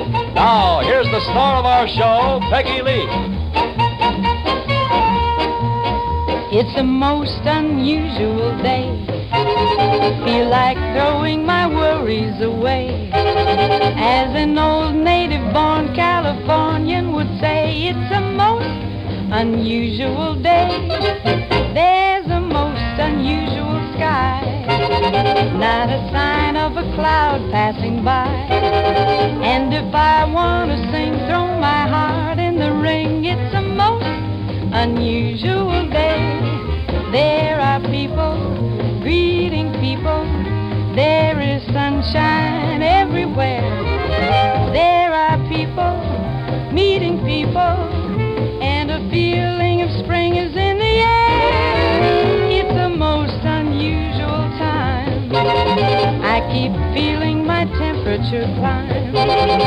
Now, here's the star of our show, Peggy Lee. It's a most unusual day. Feel like throwing my worries away. As an old native-born Californian would say, it's a most unusual day. There's a most unusual sky. Not a sign of a cloud passing by. And if I want to sing, throw my heart in the ring. It's a most unusual day. There are people greeting people. There is sunshine everywhere. There are people meeting people, and a feeling of spring is in the air. It's a most unusual time. I keep feeling my temperature climb.